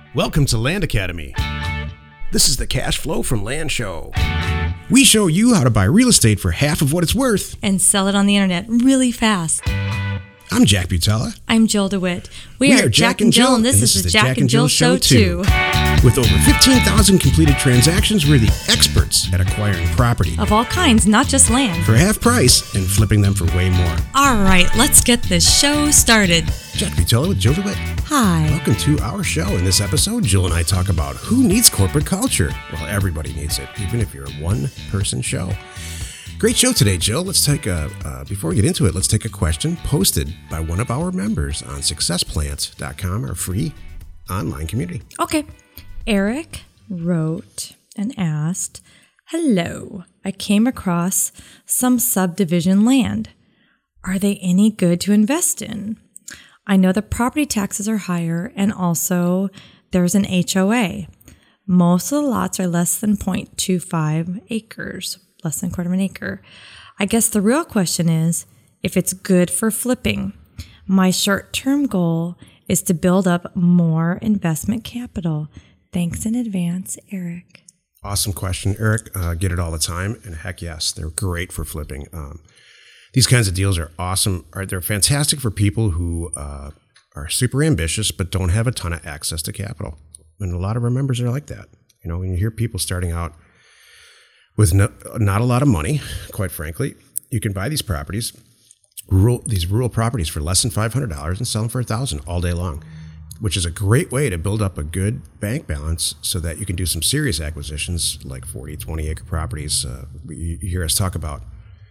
Welcome to Land Academy. This is the Cash Flow from Land Show. We show you how to buy real estate for half of what it's worth and sell it on the internet really fast. I'm Jack Butala. I'm Jill DeWitt. We are Jack and Jill, and this is the Jack and Jill Show too. With over 15,000 completed transactions, we're the experts at acquiring property. Of all kinds, not just land. For half price and flipping them for way more. All right, let's get this show started. Jack Butala with Jill DeWitt. Hi. Welcome to our show. In this episode, Jill and I talk about who needs corporate culture. Well, everybody needs it, even if you're a one-person show. Great show today, Jill. Let's take before we get into it, let's take a question posted by one of our members on successplant.com, our free online community. Okay. Eric wrote and asked, "Hello, I came across some subdivision land. Are they any good to invest in? I know the property taxes are higher and also there's an HOA. Most of the lots are less than 0.25 acres, less than a quarter of an acre. I guess the real question is if it's good for flipping. My short-term goal is to build up more investment capital. Thanks in advance, Eric." Awesome question, Eric. Get it all the time. And heck yes, they're great for flipping. These kinds of deals are awesome. They're fantastic for people who are super ambitious but don't have a ton of access to capital. And a lot of our members are like that. You know, when you hear people starting out with not a lot of money, quite frankly, you can buy these properties, these rural properties for less than $500 and sell them for $1,000 all day long, which is a great way to build up a good bank balance so that you can do some serious acquisitions like 40, 20-acre properties. You hear us talk about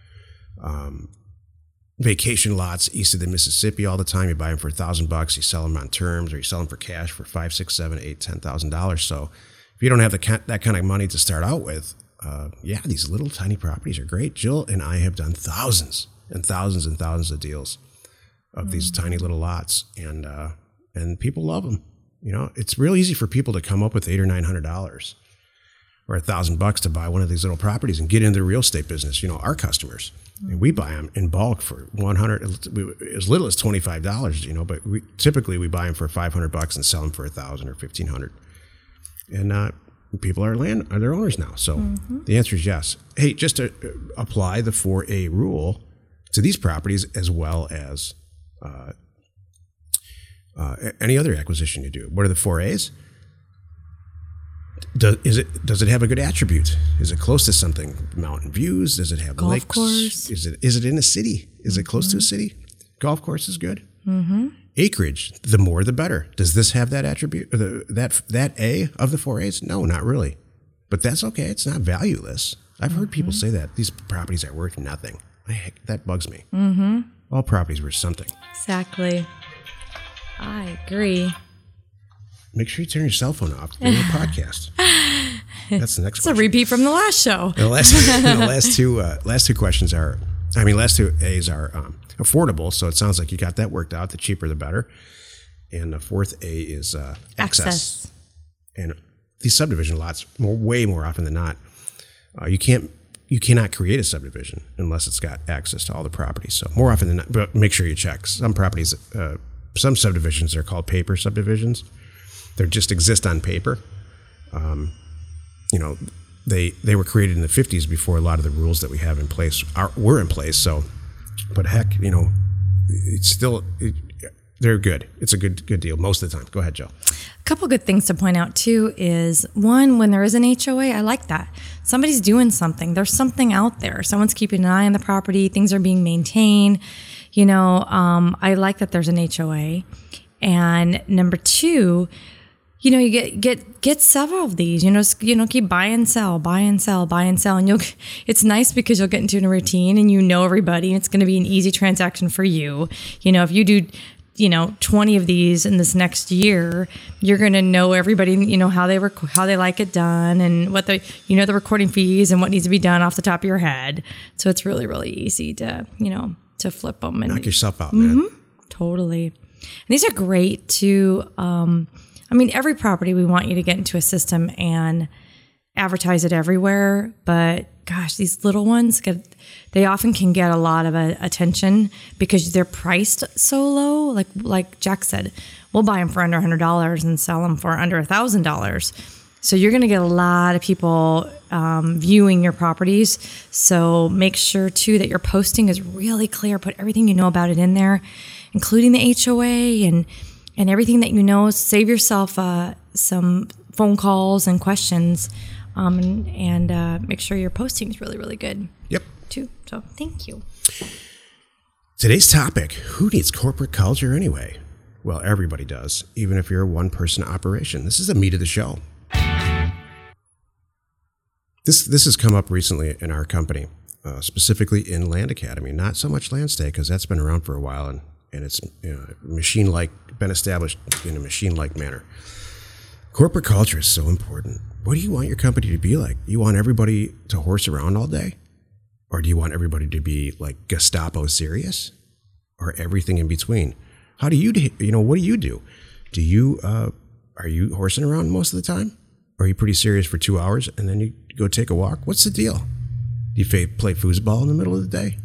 vacation lots east of the Mississippi all the time. You buy them for $1,000, you sell them on terms, or you sell them for cash for $5,000, $6,000, $7,000, $8,000, $10,000. So if you don't have that kind of money to start out with, these little tiny properties are great. Jill and I have done thousands and thousands and thousands of deals of these tiny little lots, and people love them. You know, it's real easy for people to come up with $800 or $900 or $1,000 to buy one of these little properties and get into the real estate business. You know, our customers, and we buy them in bulk for $100, as little as $25. You know, but typically we buy them for $500 and sell them for $1,000 or $1,500, and people are their owners now. So the answer is yes. Hey, just to apply the 4A rule to these properties as well as any other acquisition you do. What are the 4As? Does it have a good attribute? Is it close to something? Mountain views? Does it have golf lakes? Course? Is it in a city? Is it close to a city? Golf course is good. Acreage, the more the better. Does this have that attribute? That A of the 4As? No, not really. But that's okay. It's not valueless. I've heard people say that these properties are worth nothing. That bugs me. All properties worth something. Exactly. I agree. Make sure you turn your cell phone off during the podcast. That's the next question. It's a repeat from the last show. The last two questions are, last two A's are affordable. So it sounds like you got that worked out. The cheaper, the better. And the fourth A is access. And these subdivision lots, way more often than not, you cannot create a subdivision unless it's got access to all the properties. So more often than not, but make sure you check. Some properties, some subdivisions are called paper subdivisions. They just exist on paper. They were created in the 50s before a lot of the rules that we have in place were in place. So, but heck, it's still they're good. It's a good deal most of the time. Go ahead, Joe. A couple good things to point out too is one, when there is an HOA, I like that. Somebody's doing something. There's something out there. Someone's keeping an eye on the property. Things are being maintained. I like that there's an HOA. And number two, you get several of these, keep buy and sell, and it's nice because you'll get into a routine and everybody, and it's going to be an easy transaction for you. If you do, 20 of these in this next year, you're going to know everybody, how they like it done and what the recording fees and what needs to be done off the top of your head. So it's really, really easy to, to flip them and knock yourself out, man. Totally. And these are great to, every property we want you to get into a system and advertise it everywhere. But gosh, these little ones, they often can get a lot of attention because they're priced so low. Like Jack said, we'll buy them for under $100 and sell them for under $1,000. So you're going to get a lot of people viewing your properties. So make sure too that your posting is really clear. Put everything you know about it in there, including the HOA and everything that you know. Save yourself some phone calls and questions, and make sure your posting is really, really good. Yep. Too. So thank you. Today's topic: who needs corporate culture anyway? Well, everybody does, even if you're a one-person operation. This is the meat of the show. This has come up recently in our company, specifically in Land Academy. Not so much Landstay, because that's been around for a while, and it's been established in a machine-like manner. Corporate culture is so important. What do you want your company to be like? You want everybody to horse around all day? Or do you want everybody to be like Gestapo serious? Or everything in between? What do you do? Are you horsing around most of the time? Or are you pretty serious for 2 hours and then you go take a walk? What's the deal? Do you play foosball in the middle of the day?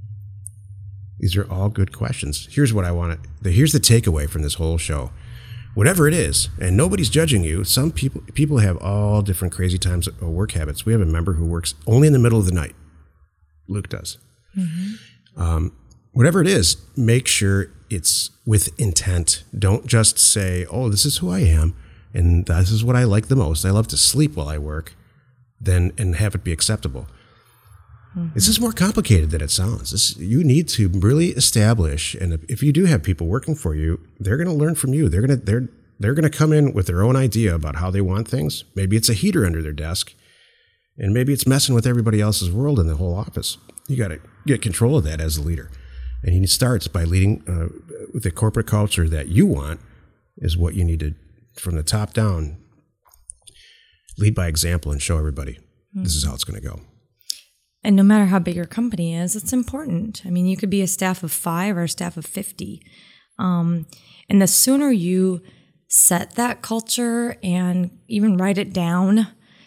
These are all good questions. Here's what I want here's the takeaway from this whole show. Whatever it is, and nobody's judging you. Some people have all different crazy times of work habits. We have a member who works only in the middle of the night. Luke does. Mm-hmm. Whatever it is, make sure it's with intent. Don't just say, oh, this is who I am, and this is what I like the most. I love to sleep while I work, and have it be acceptable. Mm-hmm. This is more complicated than it sounds. You need to really establish, and if you do have people working for you, they're going to learn from you. They're going to come in with their own idea about how they want things. Maybe it's a heater under their desk, and maybe it's messing with everybody else's world in the whole office. You got to get control of that as a leader. And he starts by leading with the corporate culture that you want is what you need to, from the top down, lead by example and show everybody this is how it's going to go. And no matter how big your company is, it's important. I mean, you could be a staff of 5 or a staff of 50. And the sooner you set that culture and even write it down,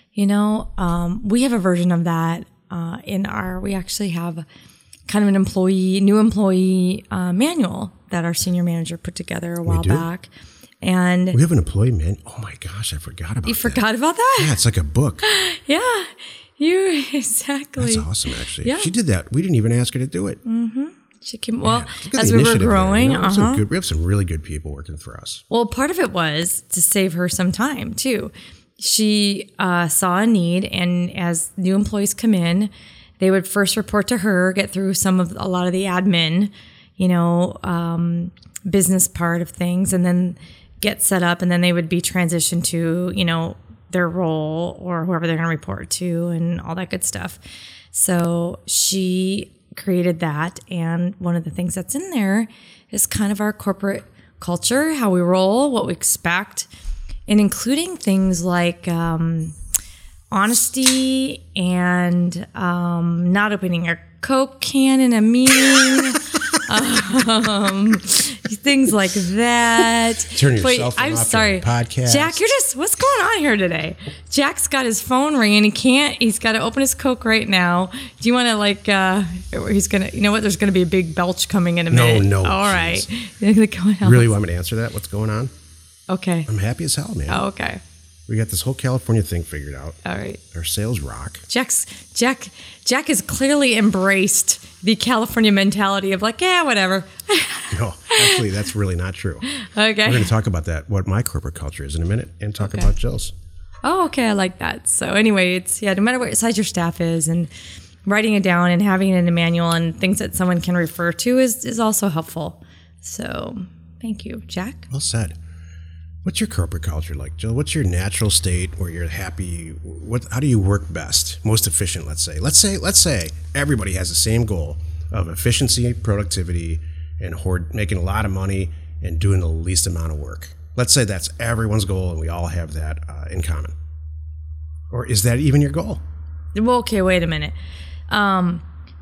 we have a version of that we actually have kind of an new employee manual that our senior manager put together a while back. And we have an employee manual. Oh my gosh, I forgot about that. You forgot about that? Yeah, it's like a book. Yeah, exactly. That's awesome, actually. Yeah. She did that. We didn't even ask her to do it. Mm-hmm. She came, as we were growing. We have some really good people working for us. Well, part of it was to save her some time, too. She saw a need, and as new employees come in, they would first report to her, get through a lot of the admin, business part of things, and then get set up, and then they would be transitioned to, their role or whoever they're going to report to and all that good stuff. So she created that, and one of the things that's in there is kind of our corporate culture, how we roll, what we expect, and including things like honesty and not opening a Coke can in a meeting, things like that. Turn your cell phone off during the podcast. Jack, what's going on here today? Jack's got his phone ringing. He's got to open his Coke right now. Do you want to he's going to, there's going to be a big belch coming in a minute. No. All right. You really want me to answer that? What's going on? Okay. I'm happy as hell, man. Oh, okay. We got this whole California thing figured out. All right. Our sales rock. Jack has clearly embraced the California mentality of whatever. No, actually, that's really not true. Okay. We're going to talk about that, what my corporate culture is in a minute, and talk about Jill's. Oh, okay. I like that. So anyway, it's, no matter what size your staff is, and writing it down and having it in a manual and things that someone can refer to is also helpful. So thank you, Jack. Well said. What's your corporate culture like, Jill? What's your natural state where you're happy? How do you work best, most efficient, let's say? Let's say everybody has the same goal of efficiency, productivity, and making a lot of money and doing the least amount of work. Let's say that's everyone's goal and we all have that in common. Or is that even your goal? Well, okay, wait a minute. No,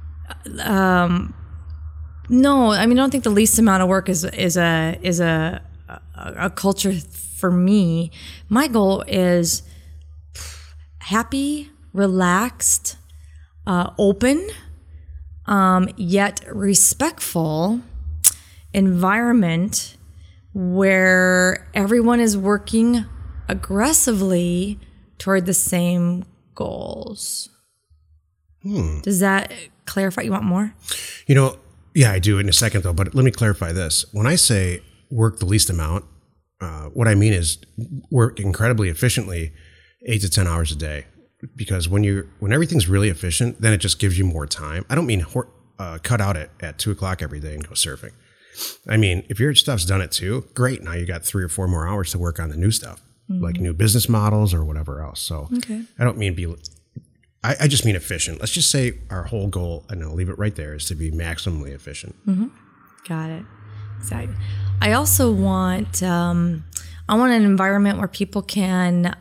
I don't think the least amount of work is a culture for me. My goal is happy, relaxed, open, yet respectful environment where everyone is working aggressively toward the same goals. Does that clarify? You want more? Yeah, I do in a second though, but let me clarify this. When I say work the least amount, what I mean is work incredibly efficiently, 8 to 10 hours a day. Because when everything's really efficient, then it just gives you more time. I don't mean cut out at 2 o'clock every day and go surfing. I mean, if your stuff's done at 2, great. Now you got 3 or 4 more hours to work on the new stuff, like new business models or whatever else. So I don't mean I just mean efficient. Let's just say our whole goal, and I'll leave it right there, is to be maximally efficient. Got it. Exactly. I also want an environment where people can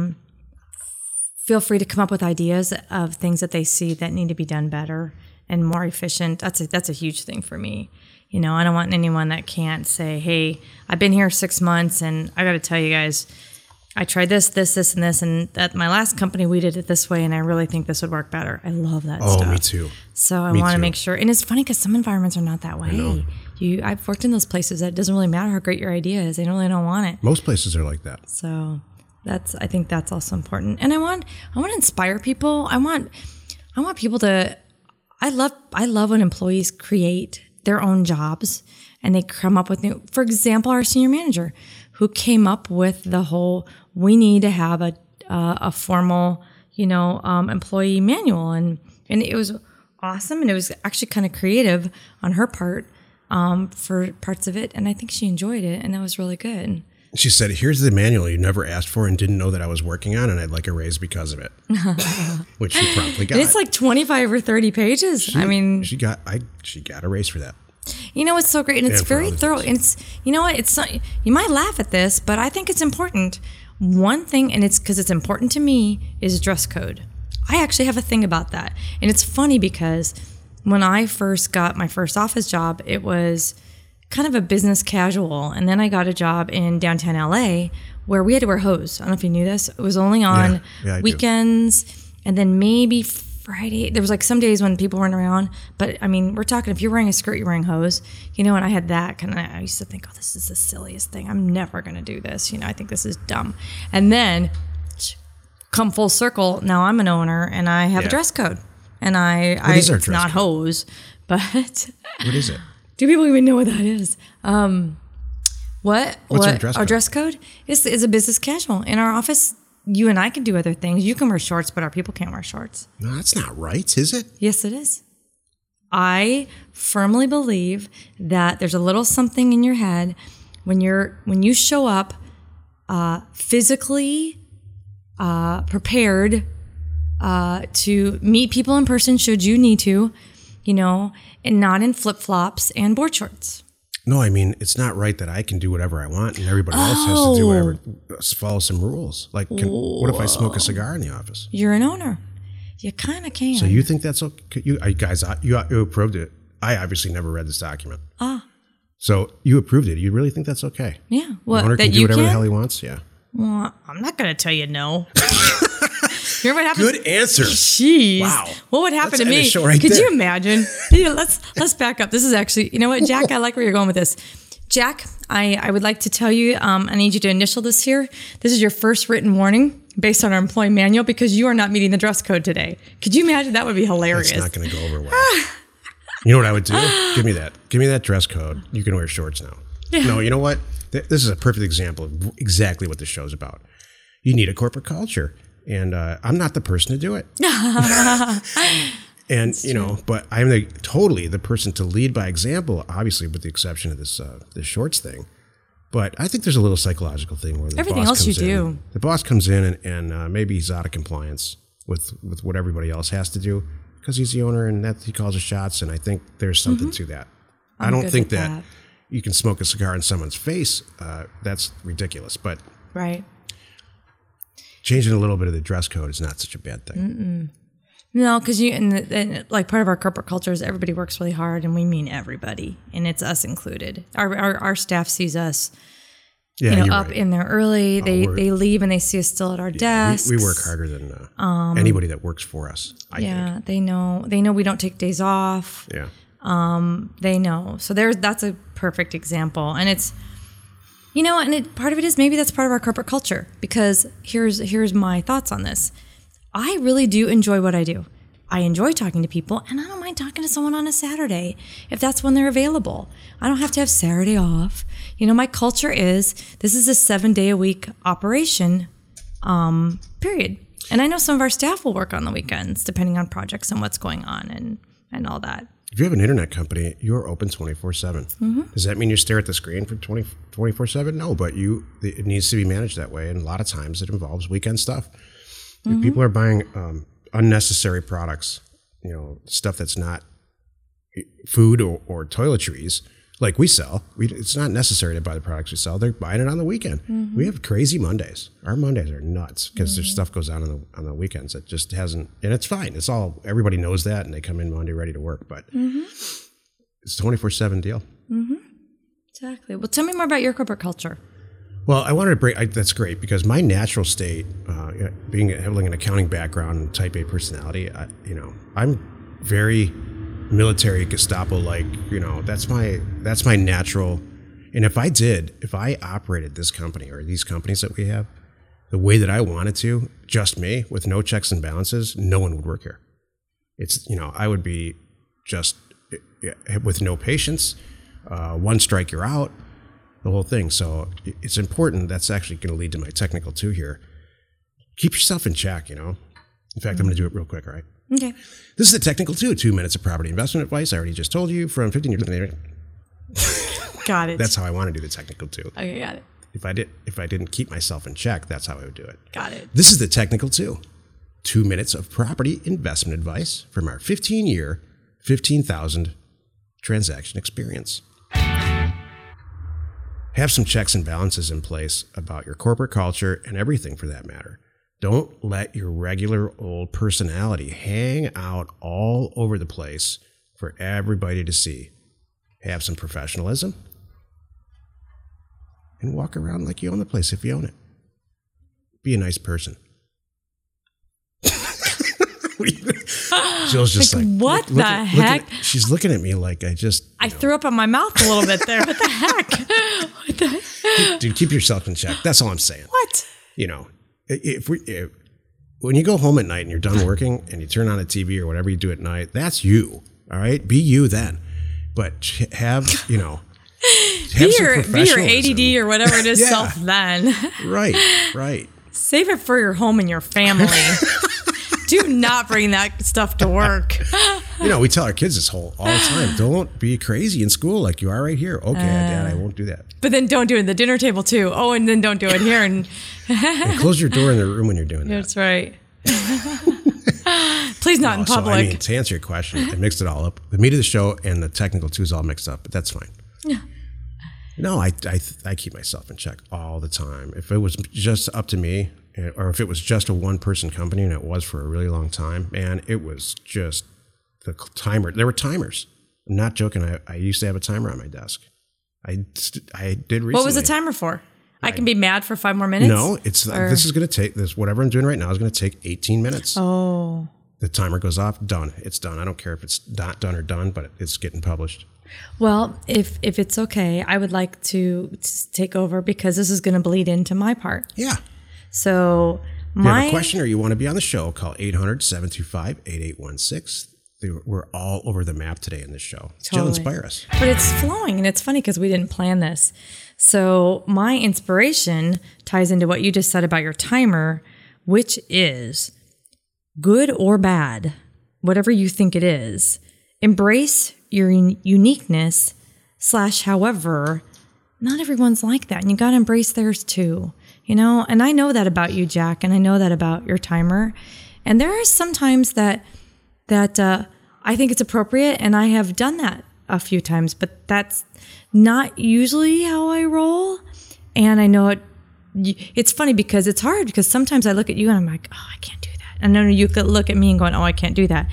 feel free to come up with ideas of things that they see that need to be done better and more efficient. That's a huge thing for me. I don't want anyone that can't say, hey, I've been here 6 months and I got to tell you guys, I tried this, and this, and at my last company, we did it this way, and I really think this would work better. I love that stuff. Oh, me too. So I want to make sure, and it's funny because some environments are not that way. I've worked in those places that it doesn't really matter how great your idea is. They really don't want it. Most places are like that. So I think that's also important. And I want to inspire people. I want people to, I love when employees create their own jobs and they come up with new, for example, our senior manager who came up with the whole, we need to have a formal, employee manual. And it was awesome. And it was actually kind of creative on her part for parts of it. And I think she enjoyed it. And that was really good. She said, here's the manual you never asked for and didn't know that I was working on, and I'd like a raise because of it, which she promptly got. And it's like 25 or 30 pages. She got a raise for that. It's so great. And it's very thorough. And it's, it's not, you might laugh at this, but I think it's important. One thing, and it's because it's important to me, is dress code. I actually have a thing about that. And it's funny because when I first got my first office job, it was kind of a business casual. And then I got a job in downtown LA where we had to wear hose. I don't know if you knew this. It was only on weekends and then maybe Friday. There was like some days when people weren't around. But I mean, we're talking, if you're wearing a skirt, you're wearing hose. And I had that I used to think, oh, this is the silliest thing. I'm never going to do this. I think this is dumb. And then come full circle. Now I'm an owner and I have a dress code. And it's not hose, but what is it? Do people even know what that is? What's our dress code? Our dress code is a business casual. In our office, you and I can do other things. You can wear shorts, but our people can't wear shorts. No, that's not right, is it? Yes, it is. I firmly believe that there's a little something in your head when you show up physically prepared to meet people in person should you need to, and not in flip-flops and board shorts. No, I mean, it's not right that I can do whatever I want and everybody else has to do whatever, follow some rules. Like, what if I smoke a cigar in the office? You're an owner. You kind of can. So you think that's okay? You approved it. I obviously never read this document. So you approved it. You really think that's okay? Yeah. Well, the owner can do whatever the hell he wants? Yeah. Well, I'm not going to tell you no. Remember what happened? Good answer. Jeez. Wow. What would happen to me? Could you imagine? Let's back up. This is actually, you know what, Jack? I like where you're going with this. Jack, I would like to tell you, I need you to initial this here. This is your first written warning based on our employee manual because you are not meeting the dress code today. Could you imagine? That would be hilarious. That's not going to go over well. You know what I would do? Give me that. Give me that dress code. You can wear shorts now. Yeah. No, you know what? This is a perfect example of exactly what this show's about. You need a corporate culture. And I'm not the person to do it. And, but I'm totally the person to lead by example, obviously, with the exception of this shorts thing. But I think there's a little psychological thing where everything else you do. The boss comes in and maybe he's out of compliance with what everybody else has to do because he's the owner and that he calls the shots. And I think there's something to that. I don't think that you can smoke a cigar in someone's face. That's ridiculous. But right. Changing a little bit of the dress code is not such a bad thing. Mm-mm. No, because and like part of our corporate culture is everybody works really hard, and we mean everybody, and it's us included. Our staff sees us, up in there early. They leave and they see us still at our desks. We work harder than anybody that works for us. I think. They know we don't take days off. Yeah. They know. So that's a perfect example, and it's. You know, and part of it is maybe that's part of our corporate culture, because here's my thoughts on this. I really do enjoy what I do. I enjoy talking to people, and I don't mind talking to someone on a Saturday if that's when they're available. I don't have to have Saturday off. You know, my culture is this is a 7-day-a-week operation, period. And I know some of our staff will work on the weekends depending on projects and what's going on and all that. If you have an internet company, you're open 24/7. Does that mean you stare at the screen for 24/7? No, but it needs to be managed that way. And a lot of times it involves weekend stuff. If people are buying unnecessary products, you know, stuff that's not food or toiletries, like we sell, it's not necessary to buy the products we sell. They're buying it on the weekend. We have crazy Mondays. Our Mondays are nuts because there's stuff goes on the weekends that just hasn't, and it's fine. It's all, everybody knows that, and they come in Monday ready to work, but it's a 24/7 deal. Exactly. Well, tell me more about your corporate culture. Well, I wanted to break, that's great, because my natural state, having an accounting background and type A personality, I'm very military Gestapo-like, you know, that's my natural. And if I operated this company or these companies that we have the way that I wanted to, just me, with no checks and balances, no one would work here. It's, you know, I would be just with no patience, one strike, you're out, the whole thing. So it's important. That's actually going to lead to my technical 2 here. Keep yourself in check, you know. In fact, I'm going to do it real quick, all right? Okay. This is the technical 2 minutes of property investment advice. I already just told you from 15 years. Got it. That's how I want to do the technical 2. Okay, got it. If I didn't keep myself in check, that's how I would do it. Got it. This is the technical 2 minutes of property investment advice from our 15-year, 15,000 transaction experience. Have some checks and balances in place about your corporate culture and everything for that matter. Don't let your regular old personality hang out all over the place for everybody to see. Have some professionalism and walk around like you own the place if you own it. Be a nice person. Jill's just like, what the heck? She's looking at me like I threw up on my mouth a little bit there. What the heck? What the heck? Dude, keep yourself in check. That's all I'm saying. What? You know, when you go home at night and you're done working and you turn on a TV or whatever you do at night, that's you. All right? Be you then. But have, you know, be your ADD or whatever it is self then. Right. Save it for your home and your family. Do not bring that stuff to work. You know, we tell our kids this all the time. Don't be crazy in school like you are right here. Okay, Dad, I won't do that. But then don't do it at the dinner table too. Oh, and then don't do it here. And close your door in the room when you're doing that. That's right. Please not in public. So, I mean, to answer your question, I mixed it all up. The meat of the show and the technical 2 is all mixed up, but that's fine. Yeah. No, I keep myself in check all the time. If it was just up to me, or if it was just a one-person company, and it was for a really long time, man, it was just the timer. There were timers. I'm not joking. I used to have a timer on my desk. I did recently. What was the timer for? I can be mad for 5 more minutes? No, this is going to take, whatever I'm doing right now is going to take 18 minutes. Oh. The timer goes off, done. It's done. I don't care if it's not done or done, but it's getting published. Well, if it's okay, I would like to take over because this is going to bleed into my part. Yeah. So if you have a question or you want to be on the show, call 800-725-8816. We're all over the map today in this show. Totally. Jill, inspire us. But it's flowing, and it's funny because we didn't plan this. So my inspiration ties into what you just said about your timer, which is good or bad, whatever you think it is. Embrace your uniqueness / however, not everyone's like that. And you got to embrace theirs too, you know? And I know that about you, Jack, and I know that about your timer. And there are some times that I think it's appropriate, and I have done that a few times, but that's not usually how I roll. And I know it's funny because it's hard because sometimes I look at you and I'm like, oh, I can't do that. And then you could look at me and going, oh, I can't do that.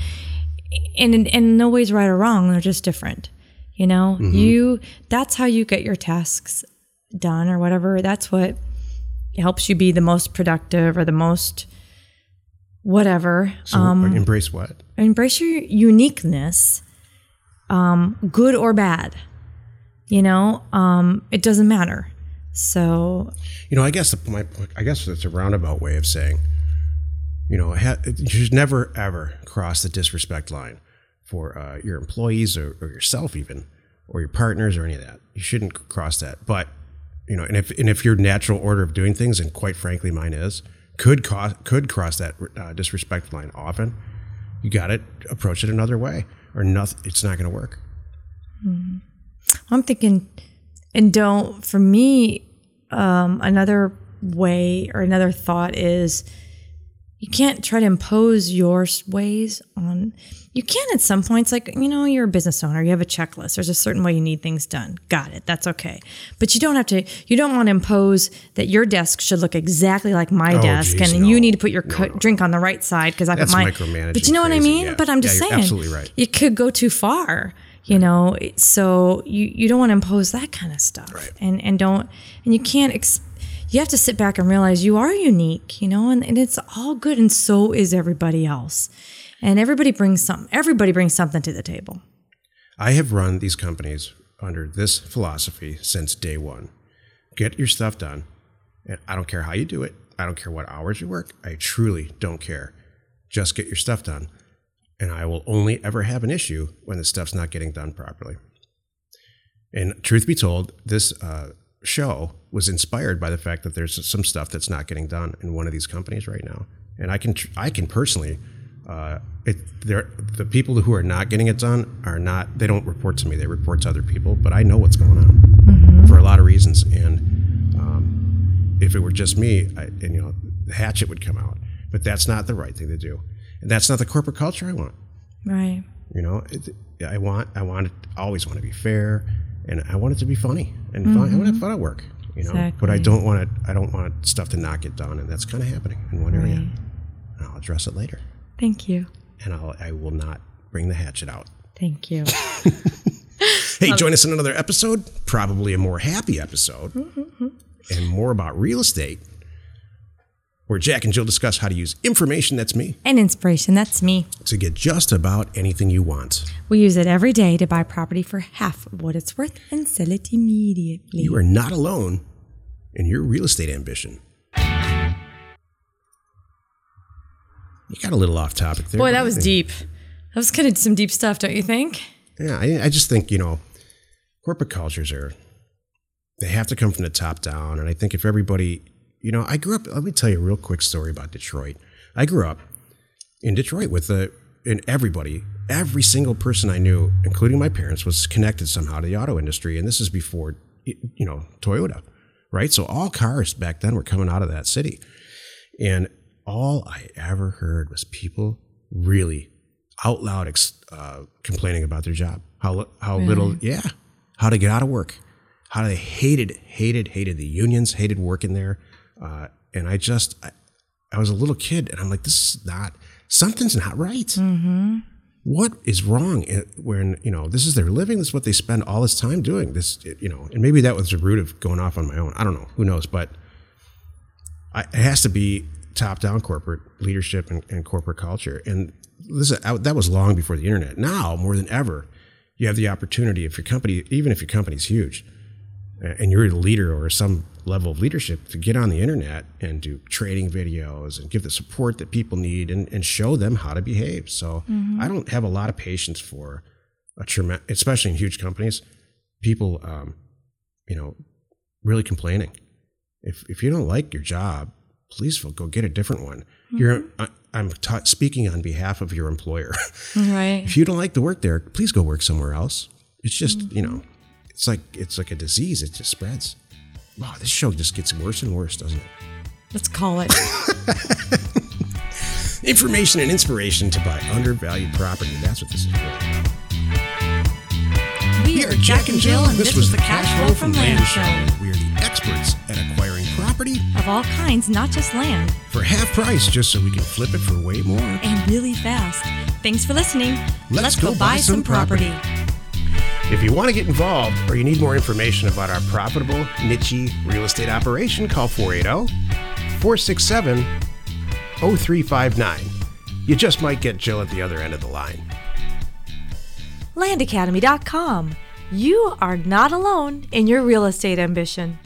And no way's right or wrong. They're just different. You know, that's how you get your tasks done or whatever. That's what helps you be the most productive or the most whatever. So embrace what? Embrace your uniqueness, good or bad. You know, it doesn't matter. So, I guess it's a roundabout way of saying, you should never ever cross the disrespect line for your employees or yourself even, or your partners or any of that. You shouldn't cross that. But and if your natural order of doing things, and quite frankly mine is, could cross that disrespect line often, you got to approach it another way, or nothing. It's not going to work. Mm-hmm. I'm thinking, and for me, another way or another thought is, you can't try to impose your ways on. You can at some points, like, you're a business owner, you have a checklist. There's a certain way you need things done. Got it. That's okay. But you don't want to impose that your desk should look exactly like my desk. Geez, and you need to put your drink on the right side because I put mine. That's micromanaging. But you know what I mean? Yeah. But I'm just saying, you're absolutely right. You could go too far, so you don't want to impose that kind of stuff. Right. And you can't, you have to sit back and realize you are unique, and it's all good. And so is everybody else. And everybody brings something to the table. I have run these companies under this philosophy since day one. Get your stuff done. And I don't care how you do it. I don't care what hours you work. I truly don't care. Just get your stuff done. And I will only ever have an issue when the stuff's not getting done properly. And truth be told, this show was inspired by the fact that there's some stuff that's not getting done in one of these companies right now. And I can personally, the people who are not getting it done they don't report to me. They report to other people, but I know what's going on for a lot of reasons. And if it were just me, the hatchet would come out, but that's not the right thing to do. And that's not the corporate culture I want. Right. I always want to be fair, and I want it to be funny and fun. I want to have fun at work, Exactly. But I don't want stuff to not get done. And that's kind of happening in one area. And I'll address it later. Thank you. And I will not bring the hatchet out. Thank you. Hey, join us in another episode, probably a more happy episode, and more about real estate, where Jack and Jill discuss how to use information, that's me, and inspiration, that's me, to get just about anything you want. We use it every day to buy property for half of what it's worth and sell it immediately. You are not alone in your real estate ambition. You got a little off topic there. Boy, that was deep. That was kind of some deep stuff, don't you think? Yeah, I just think, corporate cultures they have to come from the top down. And I think if everybody, I grew up, let me tell you a real quick story about Detroit. I grew up in Detroit and every single person I knew, including my parents, was connected somehow to the auto industry. And this is before, Toyota, right? So all cars back then were coming out of that city. And all I ever heard was people really out loud complaining about their job. How little, how to get out of work. How they hated the unions, hated working there. And I was a little kid, and I'm like, something's not right. Mm-hmm. What is wrong when, this is their living, this is what they spend all this time doing, this, and maybe that was the root of going off on my own. I don't know, who knows, but it has to be top-down corporate leadership and corporate culture. And that was long before the internet. Now, more than ever, you have the opportunity, even if your company's huge, and you're a leader or some level of leadership, to get on the internet and do training videos and give the support that people need and show them how to behave. So I don't have a lot of patience for especially in huge companies, people, really complaining. If you don't like your job, please go get a different one. I'm speaking on behalf of your employer. Right. If you don't like the work there, please go work somewhere else. It's just, it's like a disease. It just spreads. Wow, this show just gets worse and worse, doesn't it? Let's call it. Information and inspiration to buy undervalued property. That's what this is for. We are Jack and Jill, and this was the Cash Flow from Land Show. We are the experts at acquiring property of all kinds, not just land, for half price, just so we can flip it for way more. And really fast. Thanks for listening. Let's go buy some property. If you want to get involved or you need more information about our profitable, niche real estate operation, call 480-467-0359. You just might get Jill at the other end of the line. LandAcademy.com. You are not alone in your real estate ambition.